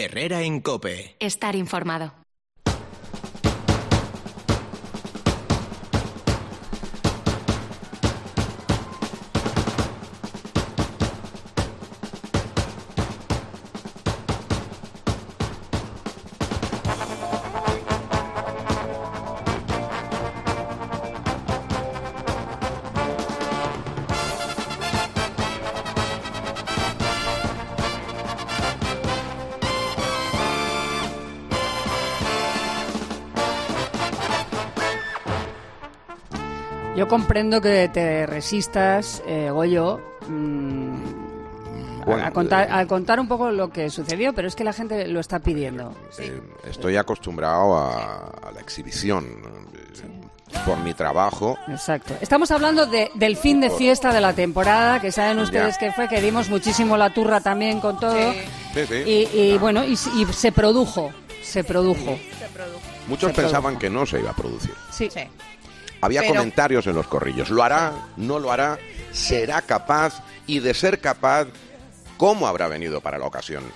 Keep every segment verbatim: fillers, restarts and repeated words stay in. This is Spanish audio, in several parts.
Herrera en COPE. Estar informado. Yo comprendo que te resistas, eh, Goyo, mmm, bueno, a, contar, a contar un poco lo que sucedió, pero es que la gente lo está pidiendo. Eh, estoy acostumbrado a, a la exhibición, sí. por mi trabajo. Exacto. Estamos hablando de, del fin de fiesta de la temporada, que saben ustedes que fue, que dimos muchísimo la turra también con todo. Sí. Sí, sí. Y, y bueno, y, y se produjo, se produjo. Se produjo. Muchos se pensaban produjo. que no se iba a producir. Sí. Sí. Había Pero... comentarios en los corrillos. ¿Lo hará? ¿No lo hará? ¿Será capaz? Y de ser capaz, ¿cómo habrá venido para la ocasión?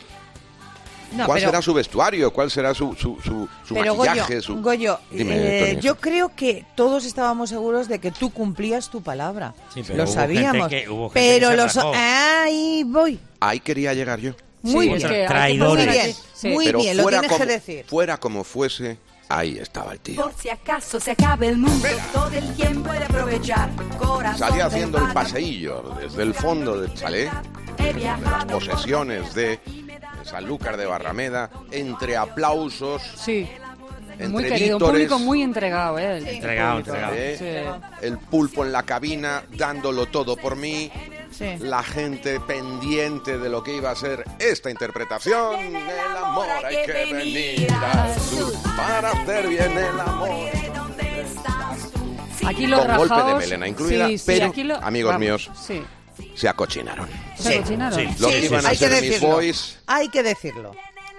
No, ¿Cuál pero... será su vestuario? ¿Cuál será su, su, su, su pero maquillaje? Goyo, su... Goyo Dime, eh, yo creo que todos estábamos seguros de que tú cumplías tu palabra. Sí, pero lo hubo sabíamos. gente que, hubo gente pero que se los... rajó. Ahí voy. Ahí quería llegar yo. Muy Sí, bien. es que Traidores. Muy bien, Sí. muy Pero bien, lo fuera tienes como, que decir. Fuera como fuese, ahí estaba el tío. Por si acaso se acabe el mundo, todo el tiempo he de aprovechar. Corazón Salía del haciendo el mar. paseillo desde el fondo del chalet, de las posesiones de Sanlúcar de Barrameda, entre aplausos, Sí. entre Muy querido, un vítores, público muy entregado, ¿eh? El Entregado, público. entregado. ¿eh? Sí. El pulpo en la cabina, dándolo todo por mí, Sí. la gente pendiente de lo que iba a ser esta interpretación. El amor hay que venir al sur para hacer bien el amor. Aquí los Con golpe de rajaos, melena incluida, sí, sí, pero, aquí lo- amigos vamos, míos, sí. se acochinaron. ¿Se Sí. acochinaron? Sí. Lo que Sí, iban a hay que ser mis decirlo. boys Hay que decirlo.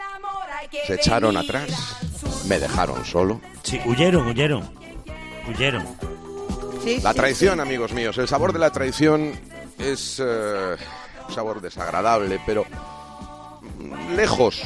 se echaron atrás, me dejaron solo. Sí, huyeron, huyeron. Huyeron. Sí, La sí, traición, amigos míos, el sabor de la traición es eh, un sabor desagradable, pero mm, lejos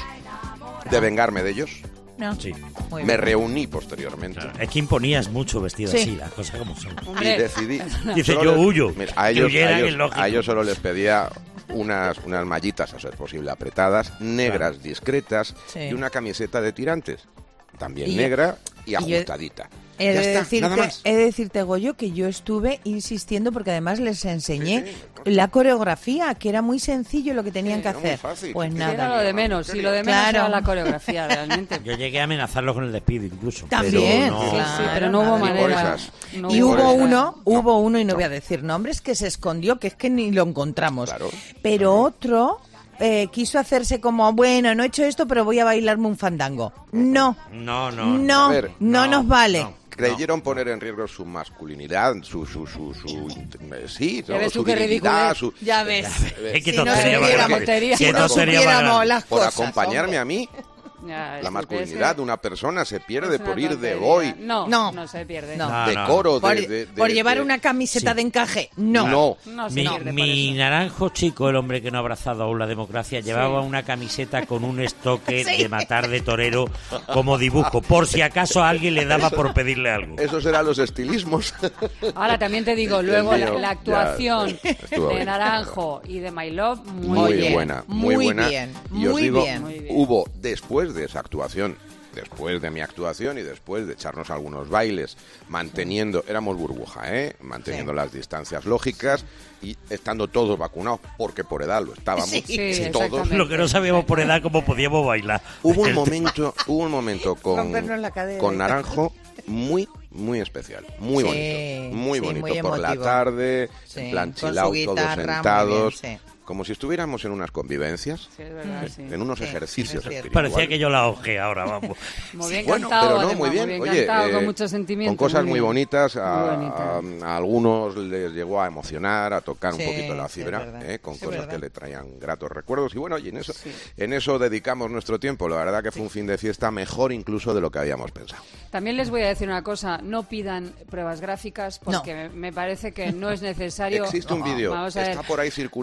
de vengarme de ellos, No. Sí. Muy me bien. reuní posteriormente. Claro, es que imponías mucho vestido Sí. así, las cosas como son. Y Hombre, decidí. Dice, solo yo les- huyo. Mira, a Que ellos, huyeran a ellos- es lógico. a ellos solo les pedía unas, unas mallitas, a ser posible, apretadas, negras, discretas, Sí. y una camiseta de tirantes, también Y- negra y y yo- ajustadita. He Ya de, está, decirte, nada más. he de decirte, Goyo, que yo estuve insistiendo porque además les enseñé Sí, la coreografía, que era muy sencillo lo que tenían Sí, que era muy hacer. fácil. Pues Sí, era nada. lo de menos, y lo de menos Claro. era la coreografía, realmente. Yo llegué a amenazarlos con el despido incluso. También, pero no- claro. Sí, pero no hubo nada. manera. Esas. No Y hubo hubo manera. uno, No. hubo uno, y no No. voy a decir nombres, que se escondió, que es que ni lo encontramos. Claro. Pero otro eh, quiso hacerse como, bueno, no he hecho esto, pero voy a bailarme un fandango. No, No, no. no, A ver, no, no, nos vale. no. Creyeron poner en riesgo su masculinidad, su, su, su, su, eh, sí, Ya ¿no? ves tú su qué virilidad, ridiculez. su, Ya ves. Es que Si todo no sería más supiéramos- grande. si Que no todo sería más supiéramos grande. las por cosas, acompañarme hombre. a mí. Ya, es La que masculinidad es- de una persona se pierde es una por ir de tontería. hoy, No, No. no, se pierde. No. No, de no. coro, Por, de, de- por de- llevar de- una camiseta Sí. de encaje, no. No. No se Mi, pierde por mi eso. naranjo chico, el hombre que no ha abrazado aún la democracia, llevaba una camiseta con un estoque Sí. de matar de torero como dibujo, por si acaso a alguien le daba por pedirle algo. Esos eran los estilismos. Ahora también te digo, El luego la, mío, la ya, actuación estuvo de bien. Naranjo y de My Love, muy, Muy bien, buena, muy, muy buena. bien, y os muy digo, bien. Muy bien. hubo después de esa actuación, después de mi actuación y después de echarnos algunos bailes, manteniendo, éramos burbuja, ¿eh? Manteniendo Sí. las distancias lógicas y estando todos vacunados, porque por edad lo estábamos Sí. Sí, todos. exactamente. Lo que no sabíamos por edad cómo podíamos bailar. Hubo un El- momento, hubo un momento con, Rompernos la cadera. con Naranjo muy, muy especial, muy Sí, bonito, muy sí, bonito muy por la emotivo. tarde, Sí, en plan con su chill out, todos guitarra, muy sentados, bien, sí. como si estuviéramos en unas convivencias, Sí, es verdad, sí. en unos Sí, ejercicios es cierto. espirituales. Parecía que yo la ojé ahora, vamos. Muy bien Bueno, cantado, pero no, además, muy bien. Oye, cantado, eh, con mucho sentimiento. con cosas muy, bien. bonitas. A, Muy bonito. a- a algunos les llegó a emocionar, a tocar Sí, un poquito la sí, es fibra, verdad. eh, con Sí, es cosas verdad. que le traían gratos recuerdos. Y bueno, y en eso, Sí. en eso dedicamos nuestro tiempo. La verdad que fue un fin de fiesta mejor incluso de lo que habíamos pensado. También les voy a decir una cosa, no pidan pruebas gráficas porque me, me parece que no es necesario. Existe un No, vídeo, vamos a ver. está por ahí circulando, Más pero que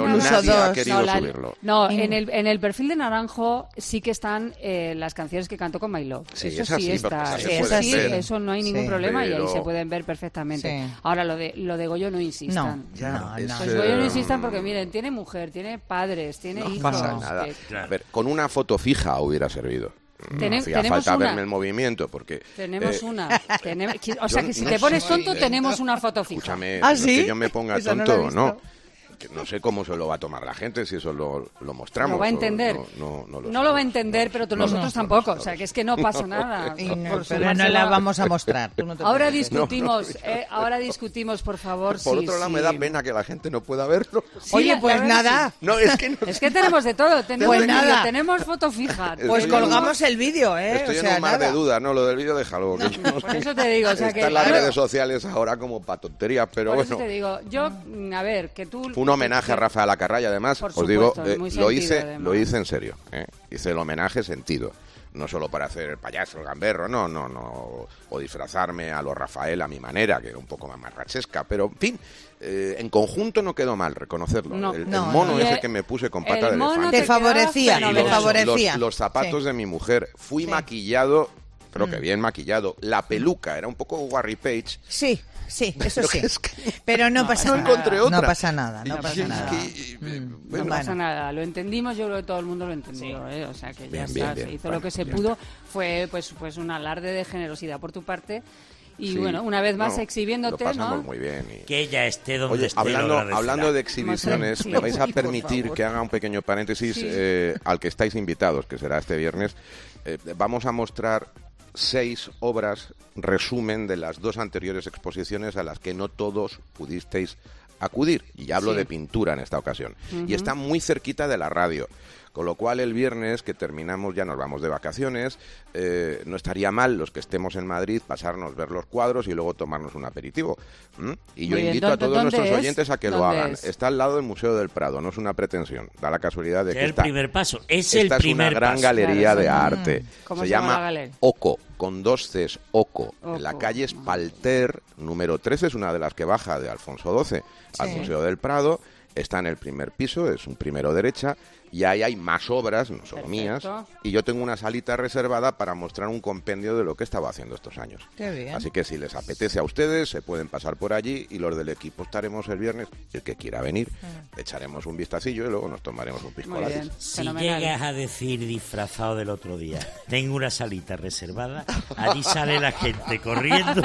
incluso nadie ha dos. querido No, la- subirlo. no, en el, en el perfil de Naranjo sí que están eh, las canciones que cantó con My Love. Sí, eso es así, sí porque está. se Eso pueden sí, ver. eso no hay ningún Sí. problema y ahí Pero- se pueden ver perfectamente. Sí. Ahora, lo de, lo de Goyo no insistan. No, Ya, no, es, no. Pues Goyo no insistan porque, miren, tiene mujer, tiene padres, tiene No hijos. pasa nada. que- A ver, con una foto fija hubiera servido. No Tene- hacía tenemos falta una. verme el movimiento porque... Tenemos eh, una. Tenemos- o sea, yo que si no te pones soy tonto, de- tenemos una foto fija. Escúchame, ¿Ah, no es sí? que yo me ponga Eso no lo he tonto, visto. no. Que no sé cómo se lo va a tomar la gente si eso lo, lo mostramos. Lo va a o entender. No, no, no lo, No sé. lo va a entender, pero tú- No, no, nosotros no, tampoco. no, no, O sea, no. que es que no pasa nada. Y no, Por pero no sumárselo la a- vamos a mostrar. Tú no te Ahora preocupes. discutimos, eh, ahora discutimos, por favor. Por si- otro lado, si- me da pena que la gente no pueda verlo. Sí, Oye, la- pues la verdad nada. No, es que no. que sí. Es que tenemos de todo. Tenemos Pues vídeo, nada. tenemos foto fija. Pues Estoy en colgamos el vídeo, ¿eh? Estoy o en sea, un mar nada. de dudas, ¿no? Lo del vídeo, déjalo. que yo no Por sé. eso te digo, o sea, que Está en las claro, redes sociales ahora como para tonterías, pero por bueno. eso te digo, yo, mm, a ver, que tú... Fue un homenaje a Rafael Acarraya, además, Por os digo, supuesto, eh, muy lo sentido, hice, además. lo hice en serio, ¿eh? Hice el homenaje sentido, no solo para hacer el payaso, el gamberro, no, no, no, o disfrazarme a lo Rafael a mi manera, que era un poco más marrachesca, pero en fin, eh, en conjunto no quedó mal reconocerlo. No. el, el No, mono no. ese Y que me puse con el pata de mono elefante. Te te queda favorecía, Y te fenomenal. los, favorecía. los- los zapatos Sí. de mi mujer, fui Sí. maquillado, creo Mm. que bien maquillado, la peluca era un poco Warry Page. Sí, sí, eso Lo sí. que es que Pero no pasa no nada. encontré otra. No pasa nada, no Y pasa es nada. que, eh, Mm, bueno, No bueno. pasa nada, lo entendimos, yo creo que todo el mundo lo entendió, ¿eh? O sea que ya Bien, está, bien, bien. se hizo Bueno, lo que se bien. pudo, fue pues pues un alarde de generosidad por tu parte y Sí. bueno, una vez más No, exhibiéndote, lo pasamos ¿no? muy bien. y- Que ella esté donde Oye, esté. hablando, lo agradecerá. hablando de exhibiciones, Sí, me vais a por permitir favor. que haga un pequeño paréntesis Sí. eh, al que estáis invitados, que será este viernes. Eh, vamos a mostrar seis obras, resumen de las dos anteriores exposiciones a las que no todos pudisteis acudir. Y hablo Sí. de pintura en esta ocasión. Y está muy cerquita de la radio. Con lo cual el viernes que terminamos ya nos vamos de vacaciones, eh, no estaría mal los que estemos en Madrid pasarnos, ver los cuadros y luego tomarnos un aperitivo. ¿m? Y yo Muy bien. invito a ¿Dónde- todos dónde nuestros es? oyentes a que lo ¿Dónde hagan. es? Está al lado del Museo del Prado, no es una pretensión, da la casualidad de Que que el está. primer paso. Es Esta el es primer una gran paso. galería Claro, de eso no- arte. ¿Cómo se se llama llama la galería? Oco, con dos Cs, Oco. En la Oco. calle Espalter, número trece, es una de las que baja de Alfonso doce al Sí. Museo del Prado. Está en el primer piso, es un primero derecha, y ahí hay más obras, no solo Perfecto. mías, y yo tengo una salita reservada para mostrar un compendio de lo que he estado haciendo estos años. Qué bien. Así que si les apetece a ustedes, se pueden pasar por allí y los del equipo estaremos el viernes. El que quiera venir, echaremos un vistacillo y luego nos tomaremos un pisco Muy latte. bien, Si fenomenal. llegas a decir disfrazado del otro día, tengo una salita reservada, allí sale la gente corriendo.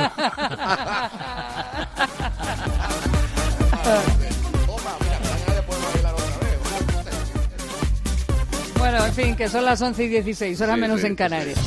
Bueno, en fin, que son las once y dieciséis, hora Sí, menos sí, en sí. Canarias.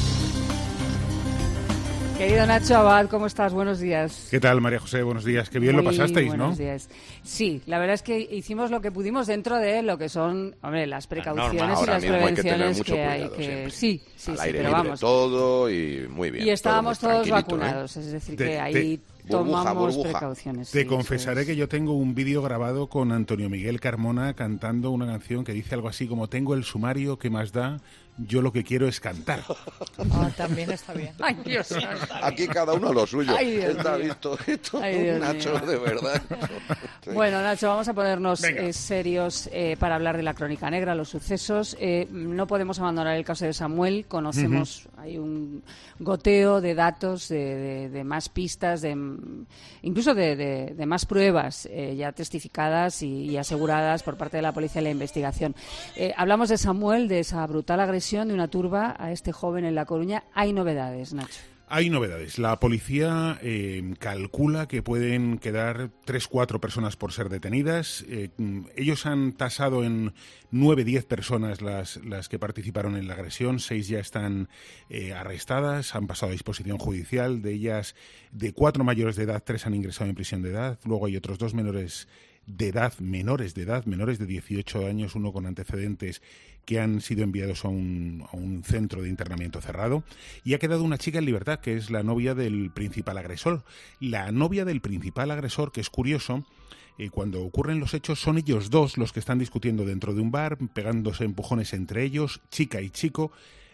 Querido Nacho Abad, ¿cómo estás? Buenos días. ¿Qué tal, María José? Buenos días. Qué bien Muy lo pasasteis, ¿no? buenos días. Sí, la verdad es que hicimos lo que pudimos dentro de lo que son, hombre, las precauciones y Ahora las mismo hay que tener prevenciones mucho que hay cuidado que... siempre. Sí, sí, Al sí, aire pero libre vamos. todo y muy bien. Y estábamos todo muy todos tranquilito, ¿eh? vacunados, es decir, Te- que te- ahí Burbuja, tomamos burbuja. precauciones. Te sí, confesaré eso es. que yo tengo un vídeo grabado con Antonio Miguel Carmona cantando una canción que dice algo así como tengo el sumario que más da, yo lo que quiero es cantar. Ah, también está bien. Ay, Dios mío. Aquí cada uno lo suyo. Ay, Dios Está mío. visto esto, Ay, Dios Nacho, mío. de verdad. Sí. Bueno, Nacho, vamos a ponernos Venga. eh, serios eh, para hablar de la crónica negra, los sucesos. Eh, no podemos abandonar el caso de Samuel. Conocemos, hay un goteo de datos, de, de- de más pistas, de, mm, incluso de, de- de más pruebas eh, ya testificadas y, y aseguradas por parte de la policía y la investigación. Eh, hablamos de Samuel, de esa brutal agresión de una turba a este joven en La Coruña. Hay novedades, Nacho. Hay novedades. La policía eh, calcula que pueden quedar tres, cuatro personas por ser detenidas. Eh, mm, ellos han tasado en nueve, diez personas las, las que participaron en la agresión. Seis ya están eh, arrestadas, han pasado a disposición judicial. De ellas, de cuatro mayores de edad, tres han ingresado en prisión de edad. Luego hay otros dos menores de edad, menores de edad, menores de dieciocho años, uno con antecedentes, que han sido enviados a un, a un centro de internamiento cerrado. Y ha quedado una chica en libertad, que es la novia del principal agresor. La novia del principal agresor, que es curioso, eh, cuando ocurren los hechos son ellos dos los que están discutiendo dentro de un bar, pegándose empujones entre ellos, chica y chico.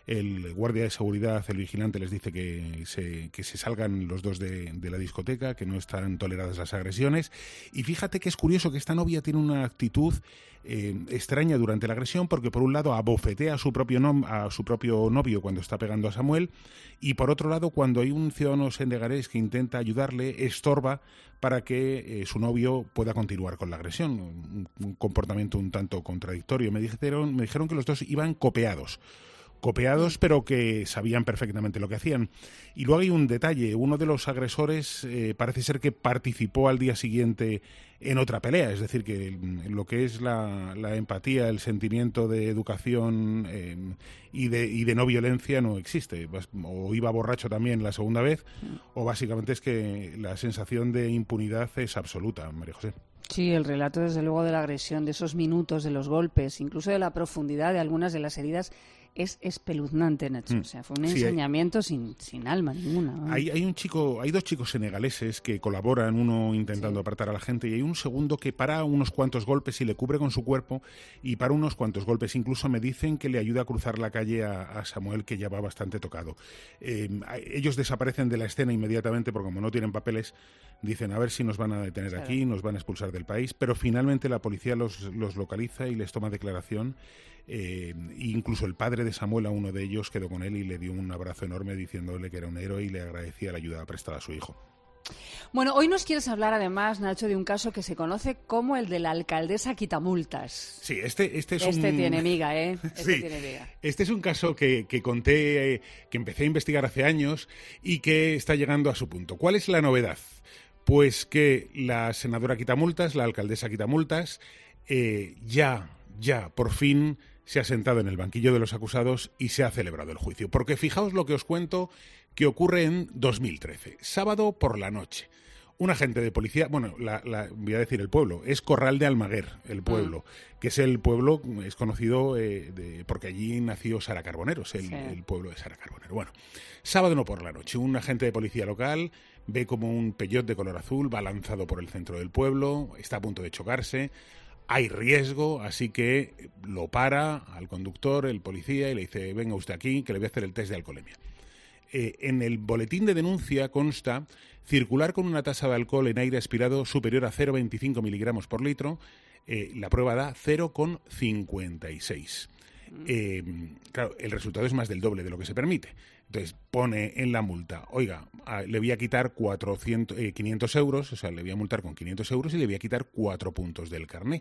El guardia de seguridad, el vigilante, les dice que se, que se salgan los dos de, de la discoteca, que no están toleradas las agresiones. Y fíjate que es curioso que esta novia tiene una actitud eh, extraña durante la agresión, porque por un lado abofetea a su propio nom- a su propio novio cuando está pegando a Samuel, y por otro lado, cuando hay un ciudadano senegalés que intenta ayudarle, estorba para que eh, su novio pueda continuar con la agresión. Un, un comportamiento un tanto contradictorio. Me dijeron, me dijeron que los dos iban copeados. copeados, pero que sabían perfectamente lo que hacían. Y luego hay un detalle, uno de los agresores eh, parece ser que participó al día siguiente en otra pelea, es decir, que lo que es la, la empatía, el sentimiento de educación eh, y, de, y de no violencia no existe. O iba borracho también la segunda vez, o básicamente es que la sensación de impunidad es absoluta, María José. Sí, el relato desde luego de la agresión, de esos minutos, de los golpes, incluso de la profundidad de algunas de las heridas, es espeluznante, Nacho. Mm. O sea, fue un sí, ensañamiento hay, sin, sin alma ninguna, ¿no? Hay, hay un chico, hay dos chicos senegaleses que colaboran, uno intentando sí. apartar a la gente, y hay un segundo que para unos cuantos golpes y le cubre con su cuerpo, y para unos cuantos golpes. Incluso me dicen que le ayuda a cruzar la calle a, a Samuel, que ya va bastante tocado. Eh, ellos desaparecen de la escena inmediatamente, porque como no tienen papeles, dicen a ver si nos van a detener claro. aquí, nos van a expulsar del país, pero finalmente la policía los, los localiza y les toma declaración. Eh, incluso el padre de Samuel, a uno de ellos, quedó con él y le dio un abrazo enorme diciéndole que era un héroe y le agradecía la ayuda prestada a su hijo. Bueno, hoy nos quieres hablar además, Nacho, de un caso que se conoce como el de la alcaldesa Quitamultas. Sí, este, este es este un... Este tiene miga, ¿eh? Este sí, tiene miga. Este es un caso que, que conté, eh, que empecé a investigar hace años y que está llegando a su punto. ¿Cuál es la novedad? Pues que la senadora Quitamultas, la alcaldesa Quitamultas, eh, ya, ya, por fin se ha sentado en el banquillo de los acusados y se ha celebrado el juicio. Porque fijaos lo que os cuento que ocurre en dos mil trece, sábado por la noche. Un agente de policía, bueno, la, la, voy a decir el pueblo, es Corral de Almaguer, el pueblo, mm. que es el pueblo, es conocido eh, de, porque allí nació Sara Carbonero, es el, sí. el pueblo de Sara Carbonero. Bueno, sábado no por la noche, un agente de policía local ve como un Peugeot de color azul va lanzado por el centro del pueblo, está a punto de chocarse. Hay riesgo, así que lo para al conductor, el policía, y le dice, venga usted aquí, que le voy a hacer el test de alcoholemia. Eh, en el boletín de denuncia consta circular con una tasa de alcohol en aire aspirado superior a cero coma veinticinco miligramos por litro. Eh, la prueba da cero coma cincuenta y seis. Eh, claro, el resultado es más del doble de lo que se permite. Entonces pone en la multa, oiga, a, le voy a quitar cuatrocientos, eh, quinientos euros, o sea, le voy a multar con quinientos euros y le voy a quitar cuatro puntos del carné.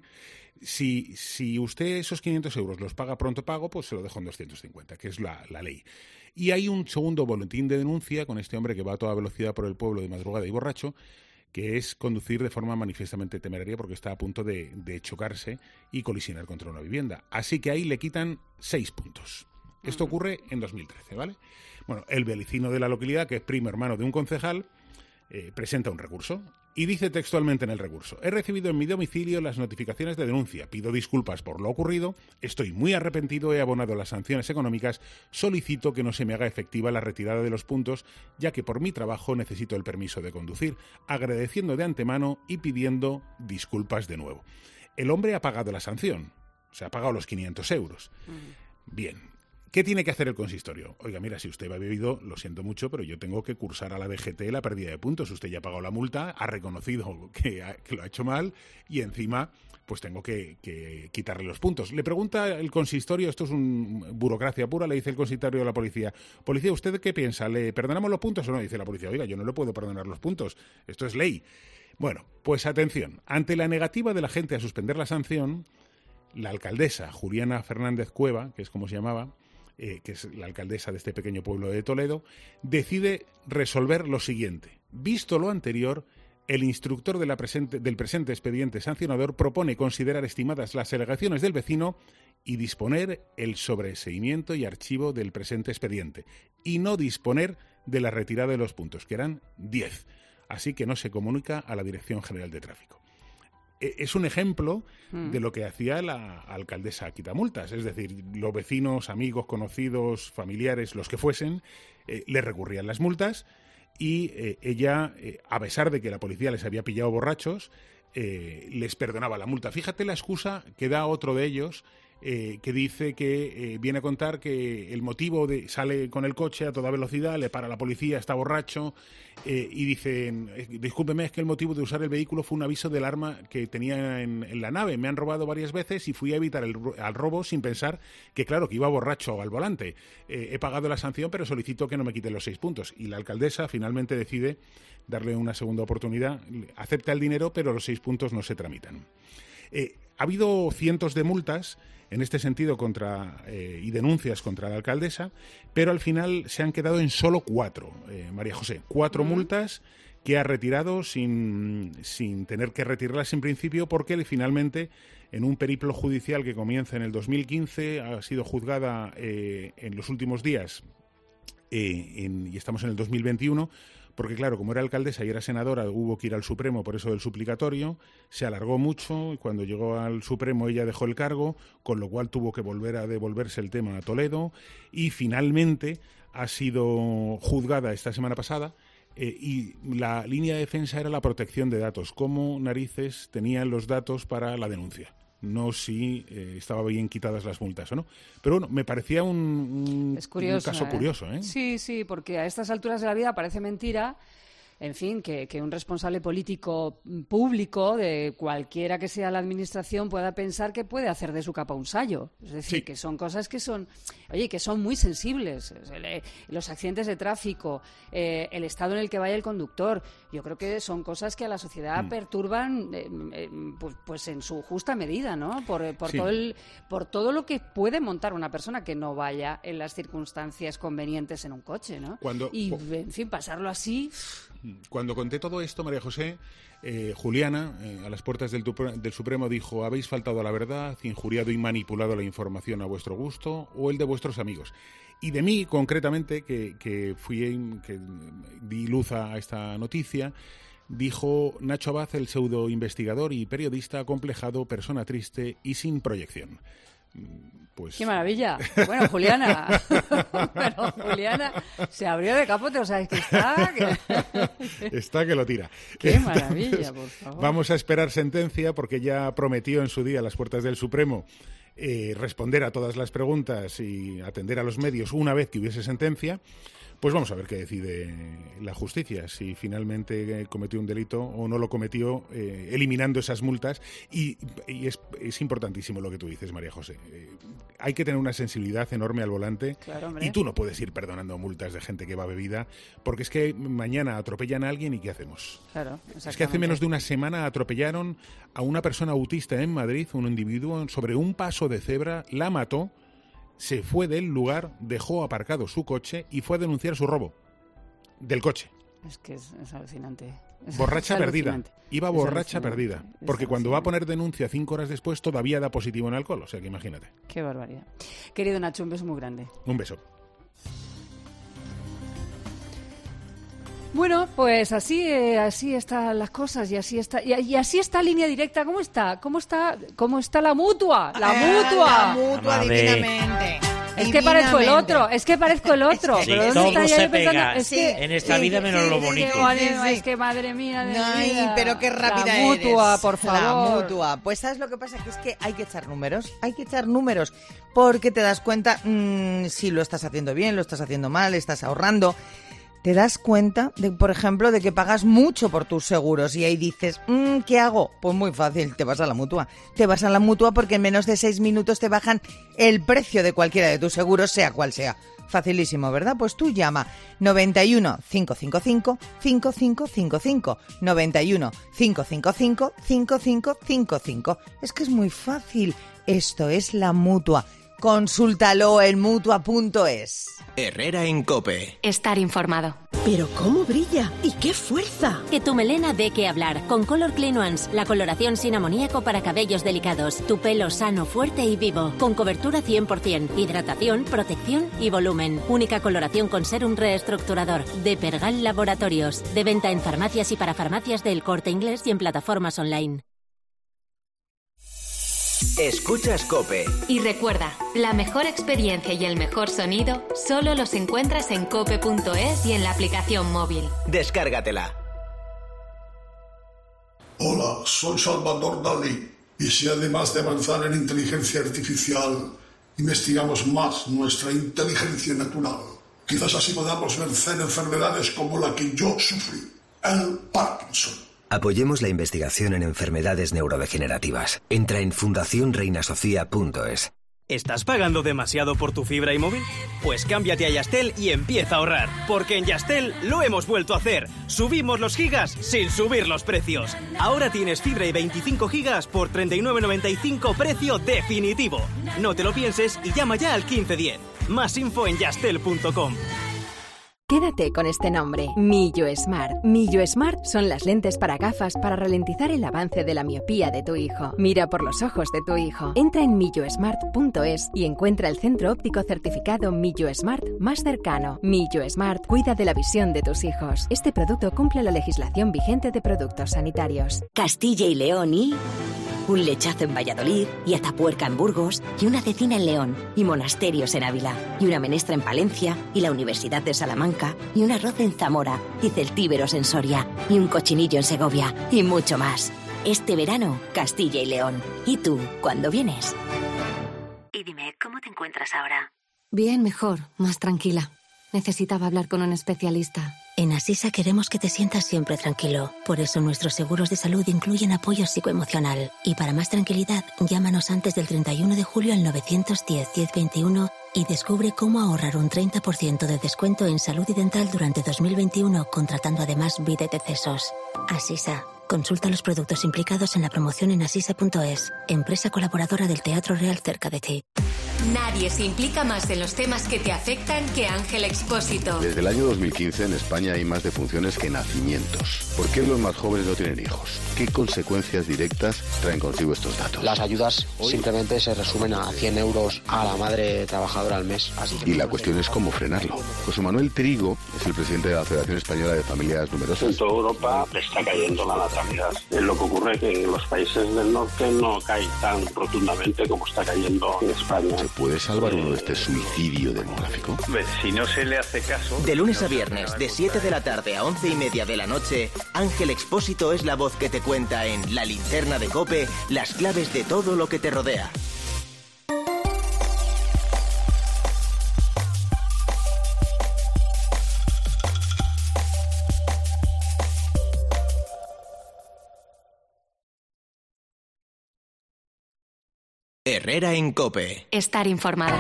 Si, si usted esos quinientos euros los paga pronto pago, pues se lo dejo en doscientos cincuenta, que es la, la ley. Y hay un segundo boletín de denuncia con este hombre que va a toda velocidad por el pueblo de madrugada y borracho, que es conducir de forma manifiestamente temeraria porque está a punto de, de chocarse y colisionar contra una vivienda. Así que ahí le quitan seis puntos. Esto ocurre en dos mil trece, ¿vale? Bueno, el vecino de la localidad, que es primo hermano de un concejal, eh, presenta un recurso y dice textualmente en el recurso: he recibido en mi domicilio las notificaciones de denuncia, pido disculpas por lo ocurrido, estoy muy arrepentido, he abonado las sanciones económicas, solicito que no se me haga efectiva la retirada de los puntos, ya que por mi trabajo necesito el permiso de conducir, agradeciendo de antemano y pidiendo disculpas de nuevo. El hombre ha pagado la sanción, o sea, ha pagado los quinientos euros. Uh-huh. Bien. ¿Qué tiene que hacer el consistorio? Oiga, mira, si usted ha bebido, lo siento mucho, pero yo tengo que cursar a la D G T la pérdida de puntos. Usted ya ha pagado la multa, ha reconocido que, ha, que lo ha hecho mal y encima pues tengo que, que quitarle los puntos. Le pregunta el consistorio, esto es un burocracia pura, le dice el consistorio a la policía: policía, ¿usted qué piensa? ¿Le perdonamos los puntos o no? Dice la policía: oiga, yo no le puedo perdonar los puntos, esto es ley. Bueno, pues atención, ante la negativa de la gente a suspender la sanción, la alcaldesa Juliana Fernández Cueva, que es como se llamaba, Eh, que es la alcaldesa de este pequeño pueblo de Toledo, decide resolver lo siguiente. Visto lo anterior, el instructor de la presente, del presente expediente sancionador propone considerar estimadas las alegaciones del vecino y disponer el sobreseimiento y archivo del presente expediente, y no disponer de la retirada de los puntos, que eran diez. Así que no se comunica a la Dirección General de Tráfico. Es un ejemplo de lo que hacía la alcaldesa Quitamultas, es decir, los vecinos, amigos, conocidos, familiares, los que fuesen, eh, le recurrían las multas y eh, ella, eh, a pesar de que la policía les había pillado borrachos, eh, les perdonaba la multa. Fíjate la excusa que da otro de ellos, eh, que dice que eh, viene a contar que el motivo de sale con el coche a toda velocidad, le para la policía, está borracho eh, y dicen, discúlpeme, es que el motivo de usar el vehículo fue un aviso del arma que tenía en, en la nave. Me han robado varias veces y fui a evitar el al robo sin pensar que, claro, que iba borracho al volante. Eh, he pagado la sanción, pero solicito que no me quiten los seis puntos. Y la alcaldesa finalmente decide darle una segunda oportunidad. Acepta el dinero, pero los seis puntos no se tramitan. Eh, ha habido cientos de multas en este sentido contra eh, y denuncias contra la alcaldesa, pero al final se han quedado en solo cuatro, eh, María José. Cuatro uh-huh. multas que ha retirado sin, sin tener que retirarlas en principio, porque finalmente, en un periplo judicial que comienza en el dos mil quince, ha sido juzgada eh, en los últimos días, eh, en, y estamos en el dos mil veintiuno, porque claro, como era alcaldesa y era senadora, hubo que ir al Supremo por eso del suplicatorio, se alargó mucho, y cuando llegó al Supremo ella dejó el cargo, con lo cual tuvo que volver a devolverse el tema a Toledo, y finalmente ha sido juzgada esta semana pasada, eh, y la línea de defensa era la protección de datos, cómo narices tenían los datos para la denuncia. No si eh, estaban bien quitadas las multas o no. Pero bueno, me parecía un, un, es curioso, un caso ¿eh? curioso. ¿eh? Sí, sí, porque a estas alturas de la vida parece mentira, en fin, que, que un responsable político público de cualquiera que sea la administración pueda pensar que puede hacer de su capa un sayo. Es decir, sí. que son cosas que son, oye, que son muy sensibles. Los accidentes de tráfico, eh, el estado en el que vaya el conductor, yo creo que son cosas que a la sociedad mm. perturban eh, eh, pues, pues en su justa medida, ¿no? Por, por, sí. todo el, por todo lo que puede montar una persona que no vaya en las circunstancias convenientes en un coche, ¿no? Cuando, y, en fin, pasarlo así... Cuando conté todo esto, María José, eh, Juliana, eh, a las puertas del, del Supremo, dijo: habéis faltado a la verdad, injuriado y manipulado la información a vuestro gusto o el de vuestros amigos. Y de mí, concretamente, que, que fui que di luz a esta noticia, dijo Nacho Abad, el pseudo investigador y periodista acomplejado, persona triste y sin proyección. Pues... ¡Qué maravilla! Bueno, Juliana, bueno, Juliana se abrió de capote, o sea, es que está... Que... está que lo tira. ¡Qué maravilla, Entonces, por favor! Vamos a esperar sentencia, porque ya prometió en su día a las puertas del Supremo eh, responder a todas las preguntas y atender a los medios una vez que hubiese sentencia. Pues vamos a ver qué decide la justicia, si finalmente cometió un delito o no lo cometió, eh, eliminando esas multas. Y, y es, es importantísimo lo que tú dices, María José. Eh, hay que tener una sensibilidad enorme al volante, claro, y tú no puedes ir perdonando multas de gente que va bebida, porque es que mañana atropellan a alguien y ¿qué hacemos? Claro, es que hace menos de una semana atropellaron a una persona autista en Madrid, un individuo sobre un paso de cebra, la mató, se fue del lugar, dejó aparcado su coche y fue a denunciar su robo del coche. Es que es, es alucinante. Es, borracha es perdida. Alucinante. Iba es borracha perdida. Porque cuando va a poner denuncia cinco horas después todavía da positivo en alcohol. O sea que imagínate. Qué barbaridad. Querido Nacho, un beso muy grande. Un beso. Bueno, pues así eh, así están las cosas y así está y, y así está Línea Directa. ¿Cómo está? ¿Cómo está? ¿Cómo está la Mutua? La eh, Mutua. La Mutua divinamente. Es que parezco el otro, es que parezco el otro. Sí, pero todo está se pega es que, en esta sí, vida menos sí, lo sí, bonito. Sí, madre, sí, sí. Es que madre mía de Ay, vida. pero qué rápida la Mutua, eres. por favor. La Mutua. Pues ¿sabes lo que pasa? Que es que hay que echar números, hay que echar números, porque te das cuenta mmm, si lo estás haciendo bien, lo estás haciendo mal, estás ahorrando. Te das cuenta, de, por ejemplo, de que pagas mucho por tus seguros y ahí dices, mmm, ¿qué hago? Pues muy fácil, te vas a la Mutua. Te vas a la Mutua porque en menos de seis minutos te bajan el precio de cualquiera de tus seguros, sea cual sea. Facilísimo, ¿verdad? Pues tú llama noventa y uno, cinco cinco cinco, cinco cinco cinco cinco, noventa y uno, cinco cinco cinco, cinco cinco cinco cinco. Es que es muy fácil. Esto es la Mutua. Consúltalo en mutua punto es. Herrera en COPE. Estar informado. Pero cómo brilla y qué fuerza. Que tu melena dé que hablar con Color Clean Ones, la coloración sin amoníaco para cabellos delicados. Tu pelo sano, fuerte y vivo, con cobertura cien por ciento, hidratación, protección y volumen. Única coloración con serum reestructurador de Pergal Laboratorios. De venta en farmacias y para farmacias del Corte Inglés y en plataformas online. Escuchas COPE. Y recuerda, la mejor experiencia y el mejor sonido solo los encuentras en cope punto es y en la aplicación móvil. Descárgatela. Hola, soy Salvador Dalí. Y si además de avanzar en inteligencia artificial, investigamos más nuestra inteligencia natural, quizás así podamos vencer enfermedades como la que yo sufrí, el Parkinson. Apoyemos la investigación en enfermedades neurodegenerativas. Entra en fundación reina sofía punto es. ¿Estás pagando demasiado por tu fibra y móvil? Pues cámbiate a Yastel y empieza a ahorrar, porque en Yastel lo hemos vuelto a hacer. Subimos los gigas sin subir los precios. Ahora tienes fibra y veinticinco gigas por treinta y nueve noventa y cinco, precio definitivo. No te lo pienses y llama ya al quince diez. Más info en yastel punto com. Quédate con este nombre, Millo Smart. Millo Smart son las lentes para gafas para ralentizar el avance de la miopía de tu hijo. Mira por los ojos de tu hijo. Entra en millo smart punto es y encuentra el centro óptico certificado Millo Smart más cercano. Millo Smart cuida de la visión de tus hijos. Este producto cumple la legislación vigente de productos sanitarios. Castilla y León y... un lechazo en Valladolid, y Atapuerca en Burgos, y una cecina en León, y monasterios en Ávila, y una menestra en Palencia, y la Universidad de Salamanca, y un arroz en Zamora, y celtíberos en Soria, y un cochinillo en Segovia, y mucho más. Este verano, Castilla y León. ¿Y tú, cuándo vienes? Y dime, ¿cómo te encuentras ahora? Bien, mejor, más tranquila. Necesitaba hablar con un especialista. En Asisa queremos que te sientas siempre tranquilo. Por eso nuestros seguros de salud incluyen apoyo psicoemocional. Y para más tranquilidad, llámanos antes del treinta y uno de julio al novecientos diez, diez veintiuno y descubre cómo ahorrar un treinta por ciento de descuento en salud y dental durante dos mil veintiuno, contratando además Bidet Cesos. Asisa. Consulta los productos implicados en la promoción en asisa punto es, empresa colaboradora del Teatro Real cerca de ti. Nadie se implica más en los temas que te afectan que Ángel Expósito. Desde el año dos mil quince en España hay más defunciones que nacimientos. ¿Por qué los más jóvenes no tienen hijos? ¿Qué consecuencias directas traen consigo estos datos? Las ayudas simplemente se resumen a cien euros a la madre trabajadora al mes. Así que y la cuestión es cómo frenarlo. José Manuel Trigo es el presidente de la Federación Española de Familias Numerosas. En toda Europa le está cayendo la natalidad. Es lo que ocurre que en los países del norte no cae tan rotundamente como está cayendo en España. ¿Se puede salvar uno de este suicidio demográfico? Si no se le hace caso... De lunes a viernes, de siete de la tarde a once y media de la noche, Ángel Expósito es la voz que te cuenta en La Linterna de COPE las claves de todo lo que te rodea. Herrera en COPE. Estar informado.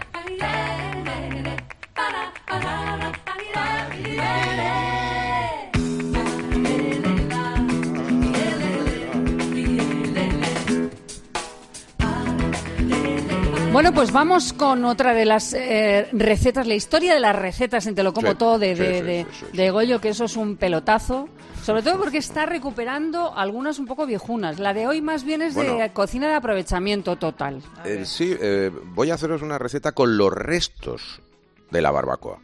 Bueno, pues vamos con otra de las eh, recetas, la historia de las recetas en Te lo como Sí, todo de, sí, de, sí, de, sí, sí. de Goyo, que eso es un pelotazo, sobre todo porque está recuperando algunas un poco viejunas. La de hoy más bien es Bueno. de cocina de aprovechamiento total. Eh, sí, eh, voy a haceros una receta con los restos de la barbacoa.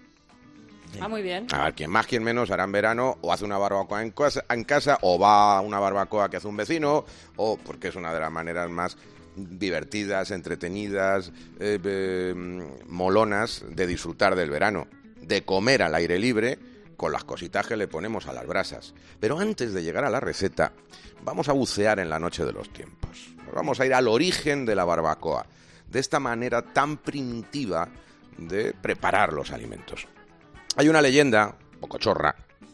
Ah, muy bien. A ver, quien más, quien menos hará en verano o hace una barbacoa en casa, en casa o va a una barbacoa que hace un vecino, o porque es una de las maneras más divertidas, entretenidas, eh, eh, molonas de disfrutar del verano, de comer al aire libre con las cositas que le ponemos a las brasas. Pero antes de llegar a la receta, vamos a bucear en la noche de los tiempos. Vamos a ir al origen de la barbacoa, de esta manera tan primitiva de preparar los alimentos. Hay una leyenda, un poco chorra,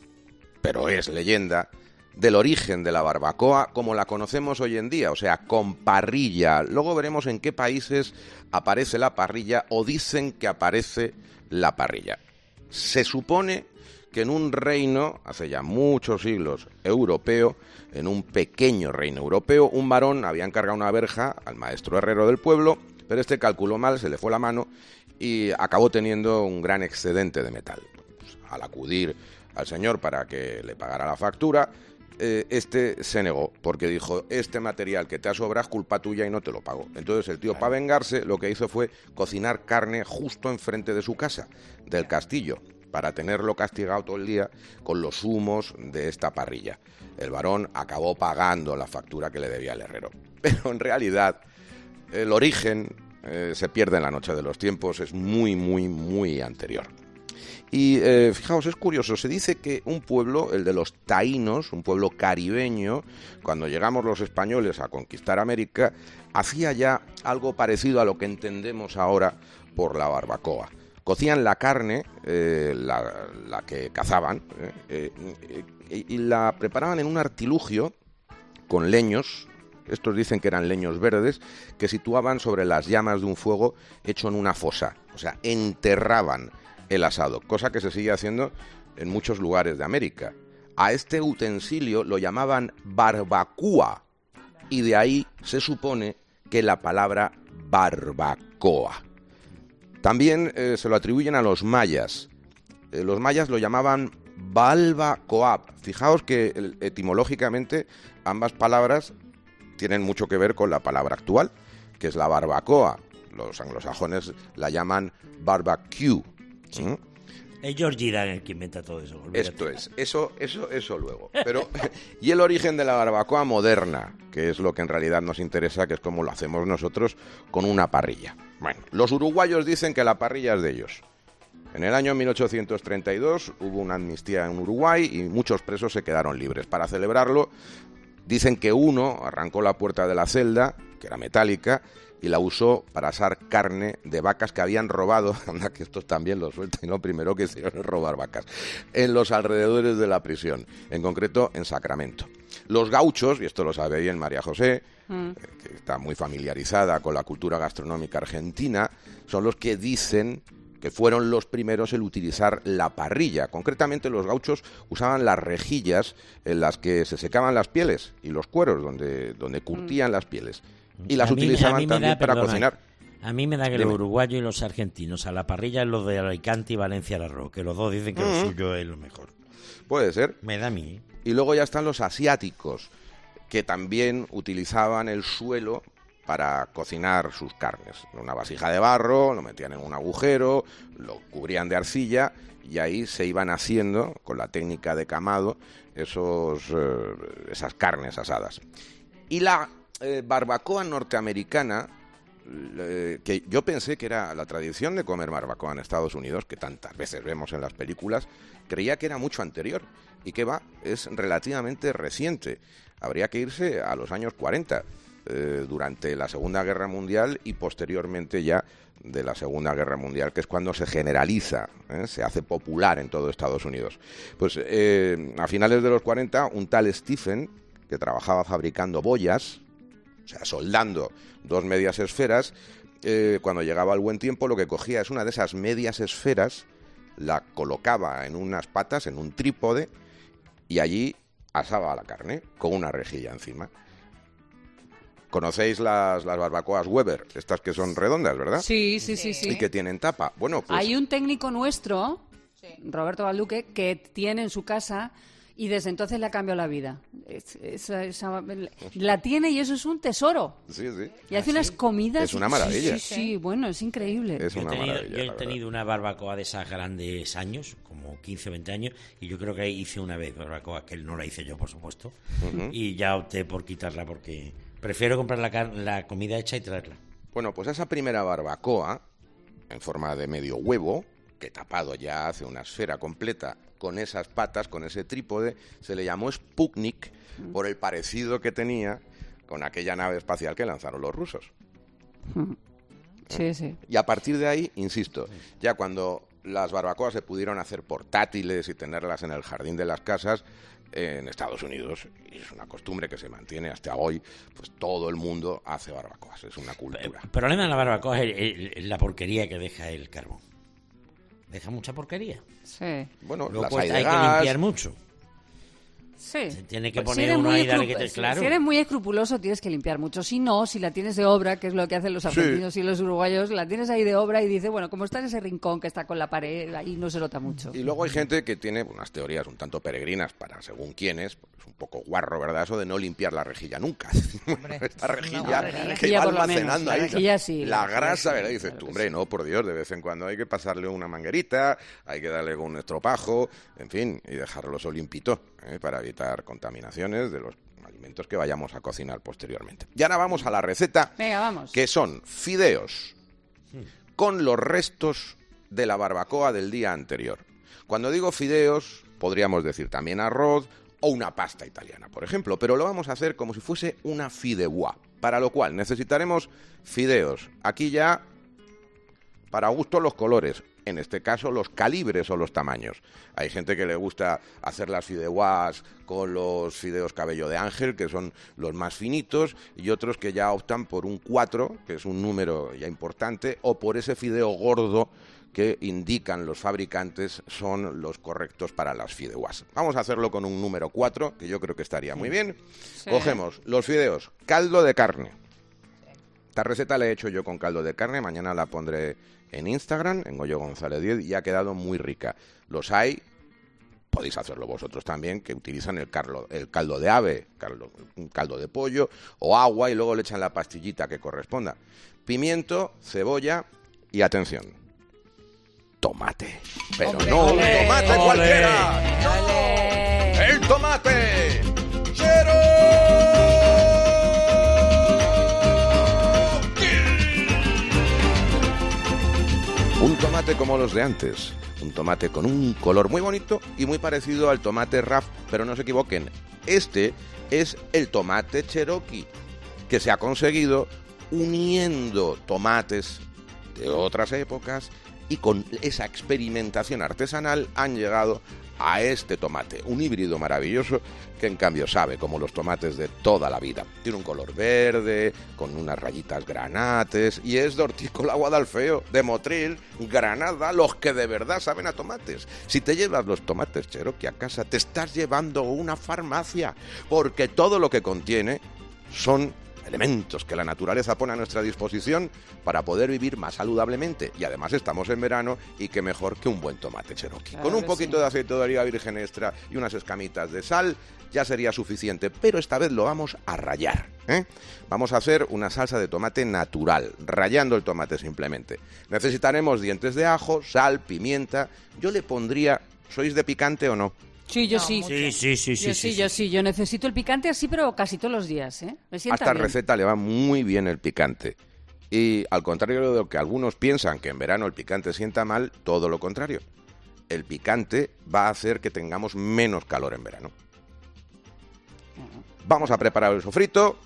pero es leyenda, del origen de la barbacoa como la conocemos hoy en día, o sea, con parrilla. Luego veremos en qué países aparece la parrilla o dicen que aparece la parrilla. Se supone que en un reino, hace ya muchos siglos, europeo, en un pequeño reino europeo, un varón había encargado una verja al maestro herrero del pueblo, pero este calculó mal, se le fue la mano y acabó teniendo un gran excedente de metal. Pues, al acudir al señor para que le pagara la factura, eh, este se negó, porque dijo, este material que te ha sobrado es culpa tuya y no te lo pago. Entonces el tío, para vengarse, lo que hizo fue cocinar carne justo enfrente de su casa, del castillo, para tenerlo castigado todo el día con los humos de esta parrilla. El varón acabó pagando la factura que le debía el herrero. Pero en realidad, el origen eh, se pierde en la noche de los tiempos, es muy, muy, muy anterior. Y eh, fijaos, es curioso, se dice que un pueblo, el de los taínos, un pueblo caribeño, cuando llegamos los españoles a conquistar América, hacía ya algo parecido a lo que entendemos ahora por la barbacoa. Cocían la carne, eh, la, la que cazaban, eh, eh, y, y la preparaban en un artilugio con leños. Estos dicen que eran leños verdes, que situaban sobre las llamas de un fuego hecho en una fosa. O sea, enterraban el asado, cosa que se sigue haciendo en muchos lugares de América. A este utensilio lo llamaban barbacoa, y de ahí se supone que la palabra barbacoa. También eh, se lo atribuyen a los mayas. Eh, los mayas lo llamaban balbacoa. Fijaos que el, etimológicamente ambas palabras tienen mucho que ver con la palabra actual, que es la barbacoa. Los anglosajones la llaman barbecue. Sí. ¿Mm? Es George Girard el que inventa todo eso. Olvídate. Esto es, eso, eso, eso luego. Pero, y el origen de la barbacoa moderna, que es lo que en realidad nos interesa, que es como lo hacemos nosotros con una parrilla. Bueno, los uruguayos dicen que la parrilla es de ellos. En el año mil ochocientos treinta y dos hubo una amnistía en Uruguay y muchos presos se quedaron libres. Para celebrarlo, dicen que uno arrancó la puerta de la celda, que era metálica, y la usó para asar carne de vacas que habían robado, anda que estos también lo sueltan, y lo primero que hicieron es robar vacas, en los alrededores de la prisión, en concreto en Sacramento. Los gauchos, y esto lo sabe bien María José, mm. que está muy familiarizada con la cultura gastronómica argentina, son los que dicen que fueron los primeros en utilizar la parrilla. Concretamente, los gauchos usaban las rejillas en las que se secaban las pieles y los cueros, donde, donde curtían mm. las pieles. Y las a mí, utilizaban a mí también da, para perdona, cocinar. A mí me da que Dime. los uruguayos y los argentinos a la parrilla es los de Alicante y Valencia al arroz, que los dos dicen que mm. lo suyo es lo mejor. Puede ser. Me da a mí. Y luego ya están los asiáticos, que también utilizaban el suelo para cocinar sus carnes. En una vasija de barro, lo metían en un agujero, lo cubrían de arcilla y ahí se iban haciendo, con la técnica de camado, esos, eh, esas carnes asadas. Y la eh, barbacoa norteamericana, eh, que yo pensé que era la tradición de comer barbacoa en Estados Unidos, que tantas veces vemos en las películas, creía que era mucho anterior. Y que va, es relativamente reciente. Habría que irse a los años cuarenta, eh, durante la Segunda Guerra Mundial y posteriormente ya de la Segunda Guerra Mundial, que es cuando se generaliza, ¿eh? se hace popular en todo Estados Unidos. Pues eh, a finales de los cuarenta, un tal Stephen, que trabajaba fabricando boyas, o sea, soldando dos medias esferas, eh, cuando llegaba el buen tiempo, lo que cogía es una de esas medias esferas, la colocaba en unas patas, en un trípode, y allí asaba la carne con una rejilla encima. ¿Conocéis las, las barbacoas Weber? Estas que son redondas, ¿verdad? Sí, sí, sí, sí. Y que tienen tapa. Bueno, pues... Hay un técnico nuestro, Roberto Balduque, que tiene en su casa y desde entonces le ha cambiado la vida. Es, esa, esa, la tiene y eso es un tesoro. Sí, sí. Y hace unas comidas... Es una maravilla. Sí, sí, sí, bueno, es increíble. Es una yo he tenido, maravilla, yo he tenido una barbacoa de esas grandes años, como quince o veinte años, y yo creo que hice una vez barbacoa, que no la hice yo, por supuesto, uh-huh. y ya opté por quitarla porque prefiero comprar la, la comida hecha y traerla. Bueno, pues esa primera barbacoa, en forma de medio huevo, que tapado ya hace una esfera completa, con esas patas, con ese trípode, se le llamó Sputnik por el parecido que tenía con aquella nave espacial que lanzaron los rusos. Sí, sí. Y a partir de ahí, insisto, ya cuando las barbacoas se pudieron hacer portátiles y tenerlas en el jardín de las casas, en Estados Unidos, y es una costumbre que se mantiene hasta hoy, pues todo el mundo hace barbacoas, es una cultura. El problema de la barbacoa es, es la porquería que deja el carbón. Deja mucha porquería. Sí. Bueno, luego las pues, hay, hay de que gas. limpiar mucho. Sí. Se tiene que Pues poner si uno ahí, darle escrup- que te, claro. Si eres muy escrupuloso tienes que limpiar mucho. Si no, si la tienes de obra, que es lo que hacen los argentinos sí. y los uruguayos, la tienes ahí de obra y dices, bueno, como está en ese rincón que está con la pared, ahí no se nota mucho. Y luego hay gente que tiene unas teorías un tanto peregrinas para según quiénes, porque es un poco guarro, ¿verdad? Eso de no limpiar la rejilla nunca. Hombre, esta rejilla, no, la que rejilla va por lo almacenando menos, ahí la rejilla sí, la la grasa, sí, ¿verdad? Y dices claro tú, que hombre, sí. no, por Dios, de vez en cuando hay que pasarle una manguerita, hay que darle con un estropajo, en fin, y dejarlo eso limpito, ¿eh? Para evitar contaminaciones de los alimentos que vayamos a cocinar posteriormente. Y ahora vamos a la receta. Venga, vamos. Que son fideos con los restos de la barbacoa del día anterior. Cuando digo fideos, podríamos decir también arroz o una pasta italiana, por ejemplo, pero lo vamos a hacer como si fuese una fideuà, para lo cual necesitaremos fideos. Aquí ya, para gusto, los colores. En este caso, los calibres o los tamaños. Hay gente que le gusta hacer las fideuás con los fideos cabello de ángel, que son los más finitos, y otros que ya optan por un cuatro, que es un número ya importante, o por ese fideo gordo que indican los fabricantes son los correctos para las fideuás. Vamos a hacerlo con un número cuatro, que yo creo que estaría muy bien. Sí. Cogemos los fideos, caldo de carne. Esta receta la he hecho yo con caldo de carne, mañana la pondré en Instagram, en Goyo González diez, y ha quedado muy rica. Los hay, podéis hacerlo vosotros también, que utilizan el, caldo, el caldo de ave, caldo, un caldo de pollo o agua, y luego le echan la pastillita que corresponda. Pimiento, cebolla y, atención, tomate. Pero ¡Hombre, no ole, un tomate ole, cualquiera. Ole. ¡No! ¡El tomate! ¡Chero! Un tomate como los de antes, un tomate con un color muy bonito y muy parecido al tomate Raf, pero no se equivoquen, este es el tomate Cherokee, que se ha conseguido uniendo tomates de otras épocas y con esa experimentación artesanal han llegado a este tomate, un híbrido maravilloso que en cambio sabe como los tomates de toda la vida. Tiene un color verde, con unas rayitas granates, y es de hortícola Guadalfeo, de Motril, Granada, los que de verdad saben a tomates. Si te llevas los tomates Cherokee a casa, te estás llevando una farmacia, porque todo lo que contiene son elementos que la naturaleza pone a nuestra disposición para poder vivir más saludablemente. Y además estamos en verano, y qué mejor que un buen tomate Cherokee. Claro, con un poquito sí. de aceite de oliva virgen extra y unas escamitas de sal ya sería suficiente, pero esta vez lo vamos a rallar, ¿eh? Vamos a hacer una salsa de tomate natural, rallando el tomate simplemente. Necesitaremos dientes de ajo, sal, pimienta. Yo le pondría... ¿Sois de picante o no? Sí, yo no, sí. Sí, sí, sí, yo sí, sí, yo sí. Yo necesito el picante así, pero casi todos los días, ¿eh? Me sienta a esta bien. receta le va muy bien el picante. Y al contrario de lo que algunos piensan, que en verano el picante sienta mal, todo lo contrario. El picante va a hacer que tengamos menos calor en verano. Vamos a preparar el sofrito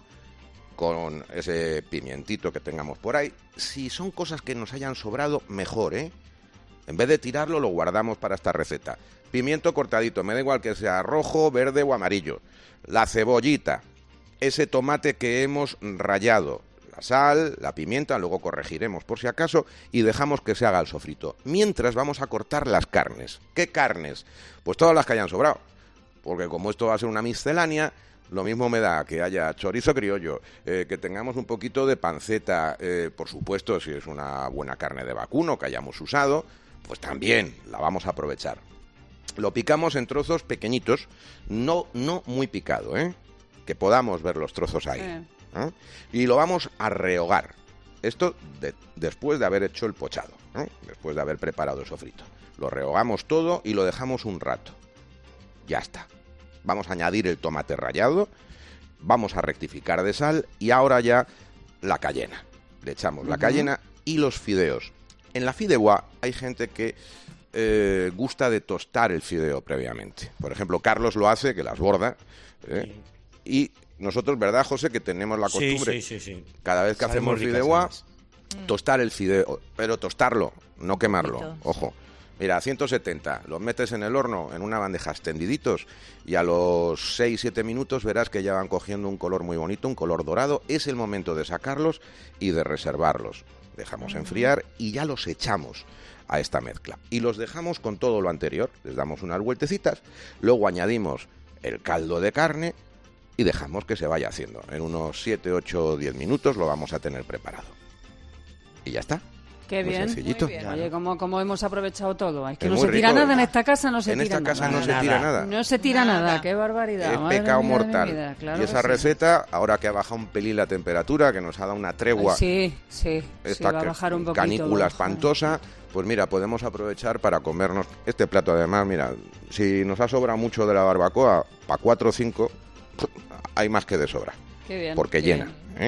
con ese pimientito que tengamos por ahí. Si son cosas que nos hayan sobrado, mejor, ¿eh? En vez de tirarlo, lo guardamos para esta receta. Pimiento cortadito, me da igual que sea rojo, verde o amarillo. La cebollita, ese tomate que hemos rallado, la sal, la pimienta, luego corregiremos por si acaso, y dejamos que se haga el sofrito. Mientras vamos a cortar las carnes. ¿Qué carnes? Pues todas las que hayan sobrado, porque como esto va a ser una miscelánea, lo mismo me da que haya chorizo criollo, eh, que tengamos un poquito de panceta, eh, por supuesto, si es una buena carne de vacuno que hayamos usado, pues también la vamos a aprovechar. Lo picamos en trozos pequeñitos, no, no muy picado, ¿eh? Que podamos ver los trozos ahí. Sí. ¿eh? Y lo vamos a rehogar. Esto de, después de haber hecho el pochado, ¿eh? Después de haber preparado el sofrito. Lo rehogamos todo y lo dejamos un rato. Ya está. Vamos a añadir el tomate rallado, vamos a rectificar de sal y ahora ya la cayena. Le echamos uh-huh. la cayena y los fideos. En la fideuà hay gente que eh, gusta de tostar el fideo previamente. Por ejemplo, Carlos lo hace, que las borda. ¿eh? Sí. Y nosotros, ¿verdad, José? Que tenemos la costumbre, sí, sí, sí, sí. cada vez que Saben hacemos fideuà, tostar el fideo. Pero tostarlo, no quemarlo. Litos. Ojo. Mira, a ciento setenta, los metes en el horno, en una bandeja extendiditos, y a los seis siete minutos verás que ya van cogiendo un color muy bonito, un color dorado. Es el momento de sacarlos y de reservarlos. Dejamos enfriar y ya los echamos a esta mezcla. Y los dejamos con todo lo anterior, les damos unas vueltecitas, luego añadimos el caldo de carne y dejamos que se vaya haciendo. En unos siete, ocho, diez minutos lo vamos a tener preparado. Y ya está. Qué muy bien. Sencillito. Muy bien. Oye, ¿cómo, cómo hemos aprovechado todo? Es que es no se tira rico. nada en esta casa, no se en tira esta casa nada. no se tira nada. No se tira nada, nada. Qué barbaridad. Es Madre pecado mía de mi mortal. vida, claro y esa que receta, sí. ahora que ha bajado un pelín la temperatura, que nos ha dado una tregua, sí, sí, esta sí, va a bajar un poquito, canícula baja. espantosa, pues mira, podemos aprovechar para comernos este plato. Además, mira, si nos ha sobrado mucho de la barbacoa, para cuatro o cinco, hay más que de sobra. Qué bien. Porque qué llena. bien. ¿eh?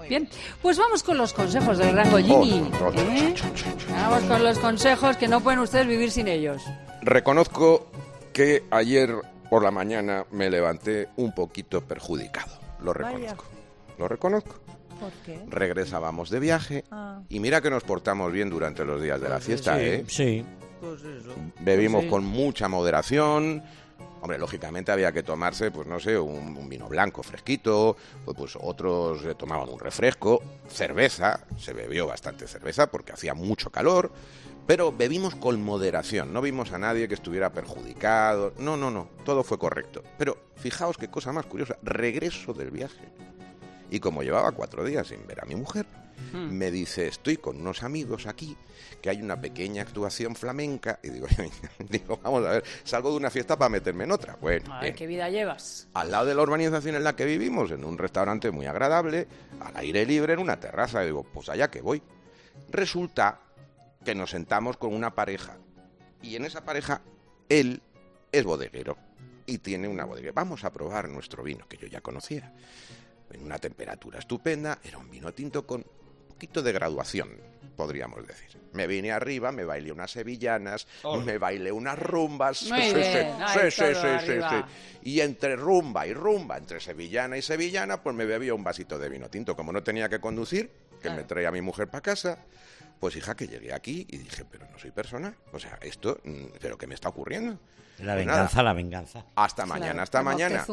Bien, pues vamos con los consejos del gran Gollini. Oh, ¿eh? Vamos con los consejos que no pueden ustedes vivir sin ellos. Reconozco que ayer por la mañana me levanté un poquito perjudicado. Lo reconozco. Vaya. Lo reconozco. ¿Por qué? Regresábamos de viaje ah. y mira que nos portamos bien durante los días de la fiesta, sí, ¿eh? Sí. Pues eso. Bebimos sí. con mucha moderación. Hombre, lógicamente había que tomarse, pues no sé, un, un vino blanco fresquito, pues, pues otros eh, tomaban un refresco, cerveza, se bebió bastante cerveza porque hacía mucho calor, pero bebimos con moderación, no vimos a nadie que estuviera perjudicado, no, no, no, todo fue correcto. Pero fijaos qué cosa más curiosa, regreso del viaje. Y como llevaba cuatro días sin ver a mi mujer, hmm. me dice, estoy con unos amigos aquí, que hay una pequeña actuación flamenca, y digo, digo vamos a ver, salgo de una fiesta para meterme en otra. Bueno, a ver, ¿qué vida llevas? Al lado de la urbanización en la que vivimos, en un restaurante muy agradable, al aire libre, en una terraza, y digo, pues allá que voy. Resulta que nos sentamos con una pareja, y en esa pareja, él es bodeguero, y tiene una bodega. Vamos a probar nuestro vino, que yo ya conocía. En una temperatura estupenda, era un vino tinto con un poquito de graduación, podríamos decir. Me vine arriba, me bailé unas sevillanas, oh. me bailé unas rumbas. Muy sí, bien. sí, Ay, sí, sí, sí, sí, sí. Y entre rumba y rumba, entre sevillana y sevillana, pues me bebía un vasito de vino tinto. Como no tenía que conducir, que claro. me traía a mi mujer para casa, pues hija, que llegué aquí y dije, pero no soy persona. O sea, esto, ¿pero qué me está ocurriendo? La pues venganza, nada. la venganza. Hasta mañana, claro, hasta mañana.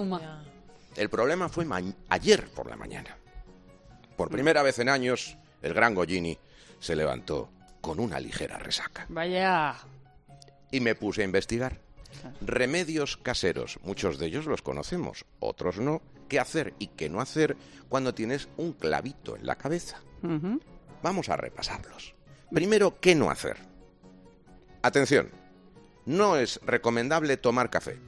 El problema fue ma- ayer por la mañana. Por primera vez en años, el gran Gollini se levantó con una ligera resaca. Vaya. Y me puse a investigar. Remedios caseros, muchos de ellos los conocemos, otros no. ¿Qué hacer y qué no hacer cuando tienes un clavito en la cabeza? Uh-huh. Vamos a repasarlos. Primero, ¿qué no hacer? Atención, no es recomendable tomar café.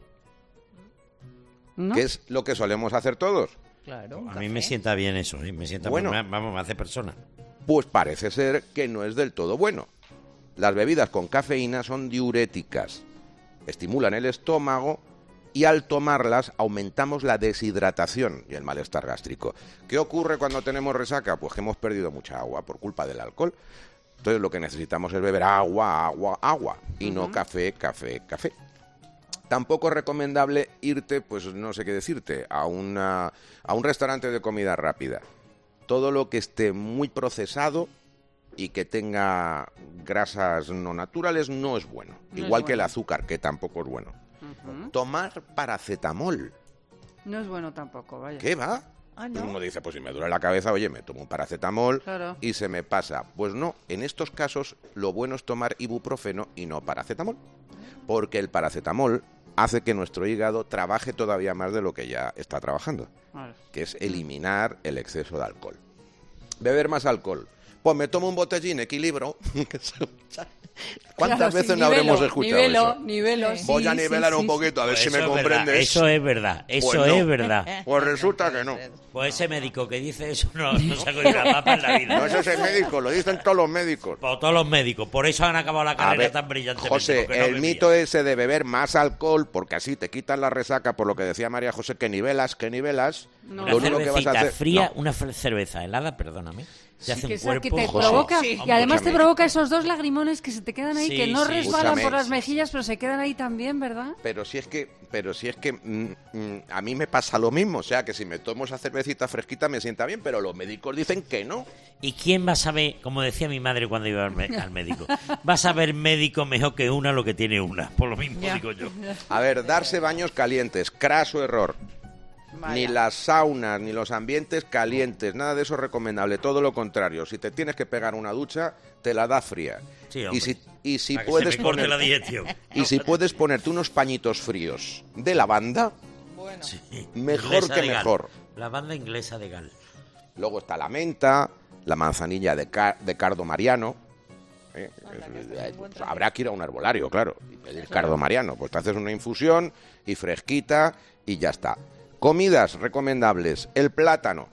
¿No? Que es lo que solemos hacer todos. Claro, a mí me sienta bien eso, ¿eh? me sienta bueno, me, vamos, me hace persona. Pues parece ser que no es del todo bueno. Las bebidas con cafeína son diuréticas, estimulan el estómago y al tomarlas aumentamos la deshidratación y el malestar gástrico. ¿Qué ocurre cuando tenemos resaca? Pues que hemos perdido mucha agua por culpa del alcohol. Entonces lo que necesitamos es beber agua, agua, agua y uh-huh. no café, café, café. Tampoco es recomendable irte, pues no sé qué decirte, a, una, a un restaurante de comida rápida. Todo lo que esté muy procesado y que tenga grasas no naturales no es bueno. No Igual es que bueno. el azúcar, que tampoco es bueno. Uh-huh. Tomar paracetamol. No es bueno tampoco, vaya. ¿Qué va? Ah, ¿no? Uno dice, pues si me duele la cabeza, oye, me tomo un paracetamol claro. y se me pasa. Pues no, en estos casos lo bueno es tomar ibuprofeno y no paracetamol. Porque el paracetamol hace que nuestro hígado trabaje todavía más de lo que ya está trabajando, vale. que es eliminar el exceso de alcohol. Beber más alcohol. Pues me tomo un botellín, equilibro. ¿Cuántas claro, veces sí, no nivelo, habremos escuchado nivelo, eso? Nivelo, sí, Voy a nivelar sí, un poquito, a ver pues si me comprendes. Verdad, eso es verdad, eso pues no. es verdad. Pues resulta que no. Pues ese médico que dice eso no, no se ha cogido la papa en la vida. No es ese médico, lo dicen todos los médicos. Por todos los médicos, por eso han acabado la carrera ver, tan brillantemente. José, no el bebía. mito ese de beber más alcohol, porque así te quitas la resaca, por lo que decía María José, que nivelas, que nivelas. No. Lo una único que vas a hacer, fría, no. una cerveza helada, perdóname. Te hace sí, un cuerpo, que te José. provoca, Sí. y además Escúchame. te provoca esos dos lagrimones que se te quedan ahí, Sí, que no sí. resbalan Escúchame. por las mejillas, pero se quedan ahí también, ¿verdad? Pero si es que, pero si es que mm, mm, a mí me pasa lo mismo, o sea, que si me tomo esa cervecita fresquita me sienta bien, pero los médicos dicen que no. ¿Y quién va a saber, como decía mi madre cuando iba al, me- al médico, va a saber médico mejor que una lo que tiene una? Por lo mismo Ya. digo yo. A ver, darse baños calientes, craso error. Vaya. Ni las saunas, ni los ambientes calientes, nada de eso es recomendable, todo lo contrario. Si te tienes que pegar una ducha, te la da fría. Sí, y si, y si Para que puedes se me corte poner, la digestión. y si puedes ponerte unos pañitos fríos de lavanda, Bueno. Sí. mejor Inglesa que de Gal. mejor. La banda inglesa de Gal. Luego está la menta, la manzanilla de, ca- de cardo mariano. ¿eh? Eh, pues habrá que ir a un herbolario, claro, y pedir cardo mariano. Pues te haces una infusión y fresquita y ya está. Comidas recomendables. El plátano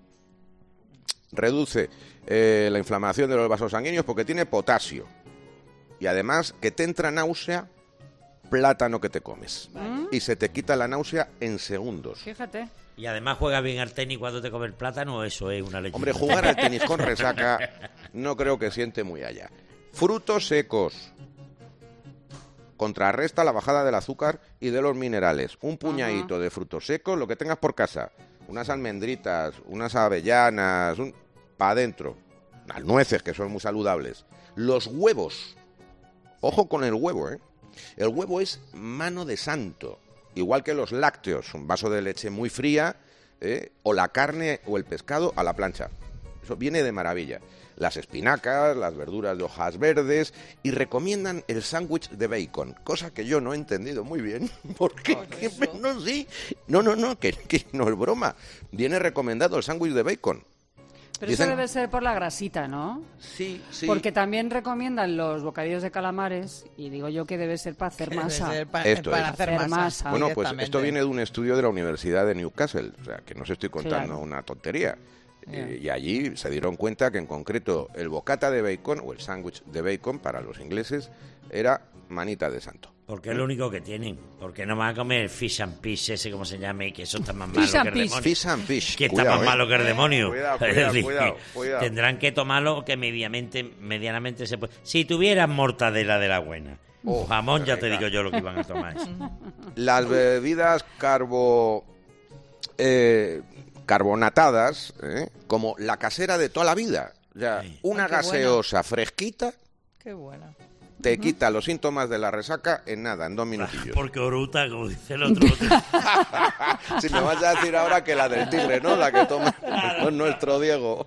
reduce eh, la inflamación de los vasos sanguíneos porque tiene potasio. Y además que te entra náusea, plátano que te comes. Mm. y se te quita la náusea en segundos. Fíjate. Y además juega bien al tenis cuando te come el plátano, eso es una leyenda. Hombre, jugar al tenis con resaca no creo que siente muy allá. Frutos secos. Contrarresta la bajada del azúcar y de los minerales. Un puñadito de frutos secos, lo que tengas por casa. Unas almendritas, unas avellanas, un... para adentro. Las nueces, que son muy saludables. Los huevos. Ojo con el huevo, ¿eh? El huevo es mano de santo. Igual que los lácteos, un vaso de leche muy fría, ¿eh? O la carne o el pescado a la plancha. Eso viene de maravilla. Las espinacas, las verduras de hojas verdes, y recomiendan el sándwich de bacon, cosa que yo no he entendido muy bien, porque no, sí, no, no, no, que, que no es broma, viene recomendado el sándwich de bacon. Pero Dicen... eso debe ser por la grasita, ¿no? Sí, sí. Porque también recomiendan los bocadillos de calamares, y digo yo que debe ser para hacer masa. Pa esto para es. hacer masa. masa. Bueno, pues esto viene de un estudio de la Universidad de Newcastle, o sea, que no os estoy contando Claro. una tontería. Yeah. Eh, y allí se dieron cuenta que en concreto el bocata de bacon, o el sándwich de bacon para los ingleses, era manita de santo. Porque es lo único que tienen. Porque no van a comer fish and fish, ese como se llame, que eso está más malo Fish que and el fish. demonio. Fish and fish. Que está Cuidado, más eh. malo que el demonio. Cuidado, Es cuidado, decir, cuidado, cuidado. Tendrán que tomarlo que medianamente, medianamente se puede. Si tuvieran mortadela de la buena, Oh, jamón, ya te rica. digo yo lo que iban a tomar. Las bebidas carbo... Eh, carbonatadas, ¿eh? Como la casera de toda la vida. O sea, una Ay, qué gaseosa fresquita Qué buena. te quita los síntomas de la resaca en nada, en dos minutillos. Porque oruta, como dice el otro. Si me vas a decir ahora que la del tigre, ¿no? La que toma nuestro Diego.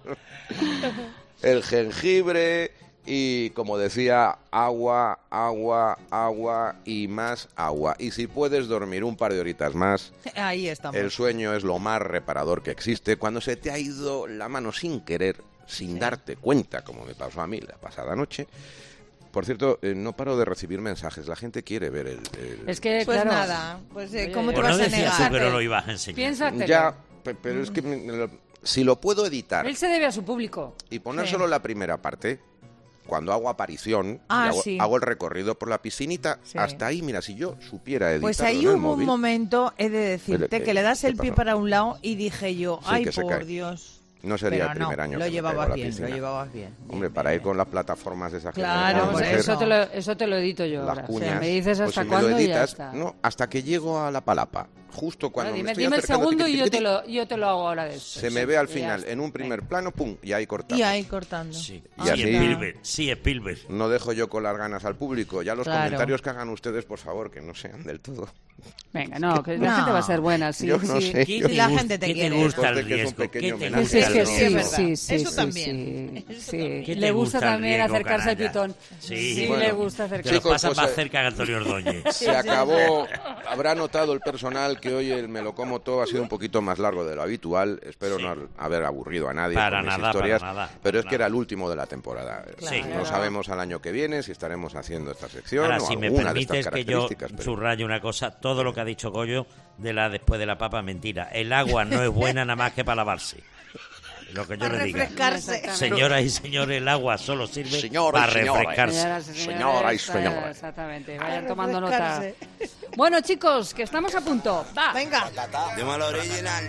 El jengibre y, como decía, agua, agua, agua y más agua. Y si puedes dormir un par de horitas más, Ahí estamos. el sueño es lo más reparador que existe. Cuando se te ha ido la mano sin querer, sin darte cuenta, como me pasó a mí la pasada noche. Por cierto, eh, no paro de recibir mensajes. La gente quiere ver el... el... Es que, Pues claro, nada, pues eh, Oye, ¿cómo te Pues no vas a decías negar? tú que no lo ibas a enseñar. Piénsatelo. Ya, pe- pero es que me- me lo- si lo puedo editar Él se debe a su público. y poner Sí. solo la primera parte, cuando hago aparición, Ah, y hago, sí. hago el recorrido por la piscinita, Sí. hasta ahí, mira, si yo supiera editarlo Pues ahí en el hubo un móvil, momento, he de decirte, Pero, que le das ¿qué el pie pasó? para un lado y dije yo, Sí, ay, que se por cae. Dios. no sería Pero el primer no, año lo que me llevabas caigo a la bien, piscina. lo llevabas bien. Hombre, para ir con las plataformas de esas que Claro, me por mujer, Eso te, lo, eso te lo edito yo las ahora. O cuñas, sea, me dices pues hasta si me lo cuándo y ya editas, está. no, hasta que llego a la palapa, justo cuando Bueno, me dime estoy dime el acercando, segundo tiqui, y yo tiqui, te, lo, yo te lo hago ahora de se me ve al Y ya final está. en un primer plano, pum, y ahí cortamos. Y ahí cortando. Sí, Y sí, así- Spielberg, sí, Spielberg. No dejo yo con las ganas al público. Ya los Claro. comentarios que hagan ustedes, por favor, que no sean del todo. Venga, no, que la No. gente va a ser buena. Sí, Yo no sí. sé. ¿Qué yo- te la gusta- gente te ¿qué te quiere. gusta el Conste que es un riesgo? pequeño ¿Qué te homenaje. gusta Sí, es el que Sí, sí, es riesgo? verdad. sí, sí, Eso sí, también. sí, Eso sí. también. ¿Qué te Le gusta gusta el también riesgo, acercarse al canalla? pitón. Sí. Sí, Bueno, le gusta Te lo acercarse. Chicos, pasa pues, más eh, cerca que Antonio Ordóñez. Se acabó. Habrá notado el personal que hoy el Me lo como todo ha sido un poquito más largo de lo habitual. Espero Sí. no haber aburrido a nadie Para con mis nada, historias. para nada, pero para es que nada. era el último de la temporada. Sí. No Claro. sabemos al año que viene si estaremos haciendo esta sección Ahora, o si me alguna de estas permites que yo características. pero- subraye una cosa, todo lo que ha dicho Goyo de la después de la papa, mentira. El agua no es buena nada más que para lavarse. Lo que yo Para le diga. refrescarse. Señoras y señores, el agua solo sirve Señoras para y señores. refrescarse. Señoras y señores, Señora y eh, señores. Exactamente, A vayan tomando nota. refrescarse. Bueno, chicos, que estamos a punto. Va. Venga. Dímelo original.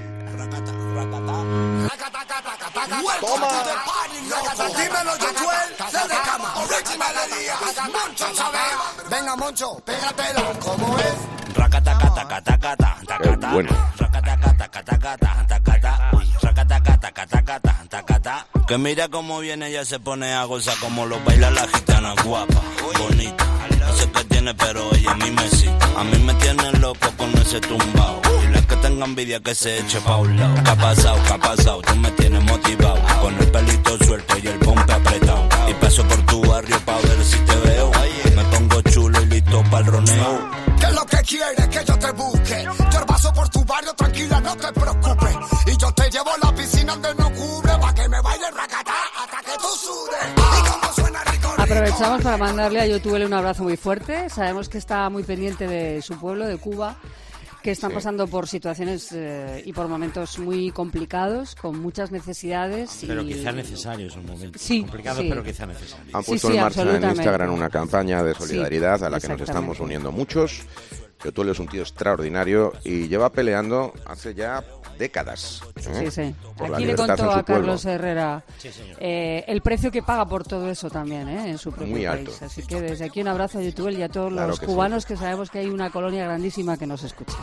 Toma. Dímelo, Josuel, de cama. Original, Moncho, ¿sabes? Venga, Moncho, pégatelo. ¿Cómo es? Racataca, taca, taca, taca, Qué taca. bueno. Racataca, taca, taca, taca, taca. Uy, racataca, taca, taca, taca, taca, taca. Que mira cómo viene, ella se pone a gozar como lo baila la gitana guapa, bonita. No sé qué tiene, pero ella a mí me excita. A mí me tiene loco con ese tumbao. Y la que tenga envidia que se eche pa' un lado. ¿Qué ha pasado? ¿Qué ha pasado? Tú me tienes motivado. Con el pelito suelto y el pompe apretado. Y paso por tu barrio pa' ver si te veo. Me pongo chulo y listo pa'l roneo. ¿Qué es lo que quieres que yo te busque? Yo paso por tu barrio, tranquila, no te preocupes. Y yo te llevo a la piscina donde no cubre. Pa' que me baile racatá hasta que tú sudes. Y como suena rico, rico. Aprovechamos para mandarle a Yotuel un abrazo muy fuerte. Sabemos que está muy pendiente de su pueblo, de Cuba, que están Sí. pasando por situaciones eh, y por momentos muy complicados, con muchas necesidades. Pero y... quizá necesarios son momentos Sí, complicados, sí. pero quizá necesarios. Han Sí, puesto sí, en marcha en absolutamente. Instagram una campaña de solidaridad Sí, a la que nos exactamente. estamos uniendo muchos. que Tulio es un tío extraordinario y lleva peleando hace ya décadas. ¿eh? Sí, sí. Por la Aquí le libertad contó en su a Carlos pueblo. Herrera eh, el precio que paga por todo eso también, ¿eh? En su propio Muy país. alto. Así que desde aquí un abrazo a YouTube y a todos Claro los que cubanos que sabemos que hay una colonia grandísima que nos escucha.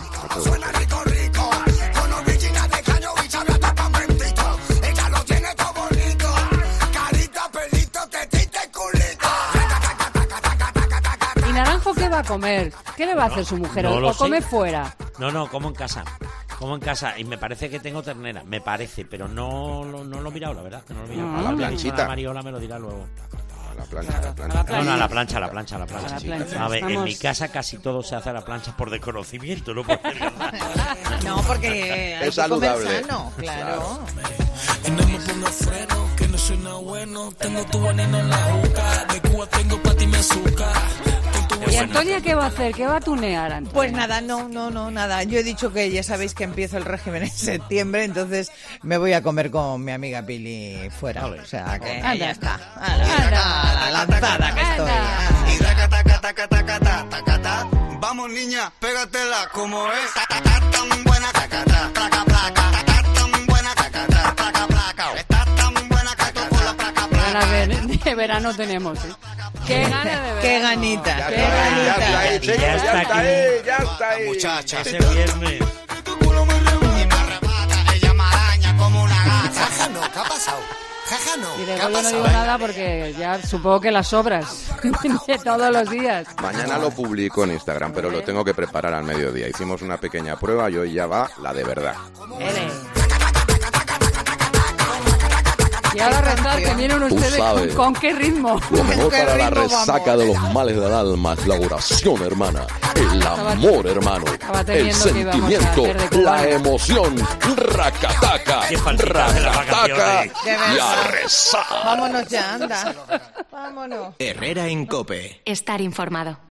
¿Y Naranjo qué va a comer? ¿Qué le va a hacer su mujer? No ¿O lo come sé. fuera? No, no, como en casa. Como en casa. Y me parece que tengo ternera. Me parece, pero no, no, no lo he mirado, la verdad. Que no lo he mirado. A la Mi planchita. hermana Mariola me lo dirá luego. A la plancha, a la plancha. No, no, a la plancha, a la plancha, a la plancha. A la plancha. A ver, en Estamos- mi casa casi todo se hace a la plancha por desconocimiento, no porque... No, porque hay Es que comer saludable. sano, claro. Y no me ponga freno, que no suena bueno. Tengo tu veneno en la boca. De Cuba tengo pa' ti me azúcar. ¿Y Antonia qué va a hacer? ¿Qué va a tunear, Antonia? Pues nada, no, no, no, nada. Yo he dicho que ya sabéis que empiezo el régimen en septiembre, entonces me voy a comer con mi amiga Pili fuera. O sea que Anda. ya está. Ala, la lanzada que estoy. Y taca, taca, taca, taca, taca, taca, taca. Vamos, niña, pégatela como es. Ta, ta, ta, tan buena, taca, ta, placa, placa. Ta, ta, tan buena, taca, ta, placa, placa. Está tan buena que toco la placa, Qué ganas ¿eh? de, de verano tenemos, ¿eh? Qué ganas de verano. Qué ganita, Qué qué Ya ganita. está ahí, chicos, ya está ahí, ya está ahí. muchacha. Ese viernes. Y me arrebata, ella me araña como una gata. Jaja, no, ¿qué ha pasado? Jaja, no, Y ¿qué de ha yo no pasado? digo nada porque ya supongo que las obras de todos los días. Mañana lo publico en Instagram, pero lo tengo que preparar al mediodía. Hicimos una pequeña prueba y hoy ya va la de verdad. Y ahora rezar que vienen Tú ustedes con, sabes. con qué ritmo. Lo mejor ¿Qué para la ritmo resaca vamos? de los males del alma es la oración, hermana. El amor, hermano. estaba El temiendo que íbamos a sentimiento, hacer de cubano. la emoción. Racataca, Qué faltita de las racataca vacaciones. De y a verdad. rezar. Vámonos ya, anda. Vámonos. Herrera en COPE. Estar informado.